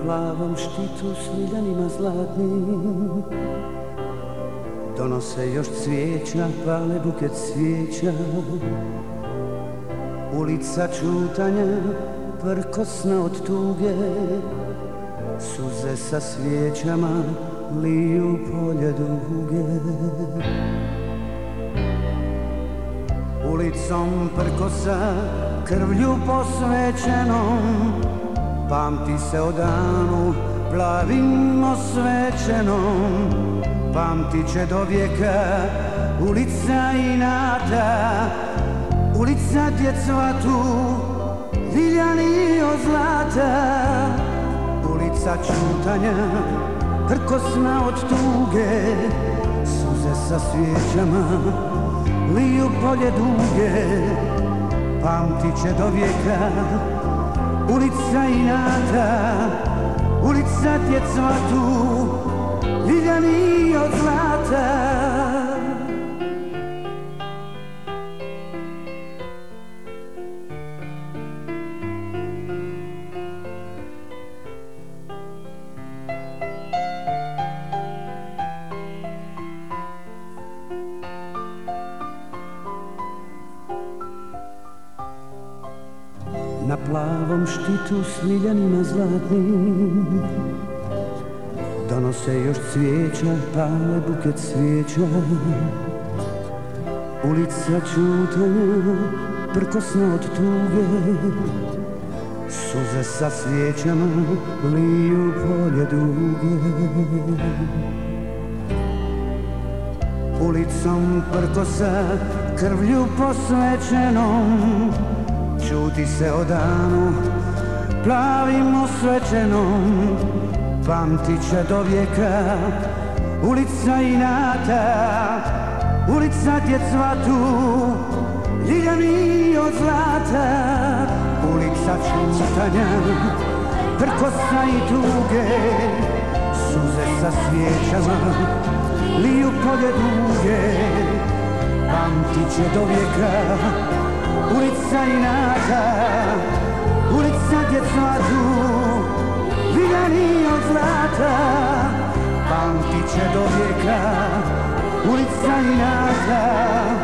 plavom štitu s miljanima zlatnim donose još cvijeća, pale buket svijeća. Ulica čutanja, prkosna od tuge, suze sa svijećama liju polje duge. Ulicom prkosa, krvlju posvećenom, pamti se o danu plavim osvećenom. Pamtit će do vijeka ulica inata, ulica gdje cvatu ljiljani od zlata. Ulica čutanja, prkosna od tuge, suze sa svijećama liju polje duge. Pamtit će do vijeka ulica inata, ulica gdje cvatu ljiljani od zlata. Na plavom štitu s liljanima zlatnim donose još cvijeća, pale buket svijeća. Ulica čutanja, prkosna od tuge, suze sa svijećama liju polje duge. Ulicom prkosa, krvlju posvećenom, čuti se o danu plavim osvećenom. Pamtit će do vijeka ulica inata, ulica gdje cvatu ljiljani od zlata. Ulica čutanja, prkosa i tuge, suze sa svijećama liju polje duge. Pamtit će do vijeka ulica inata, ulica gdje cvatu ljiljani od zlata. Pamtit će do vijeka ulica inata,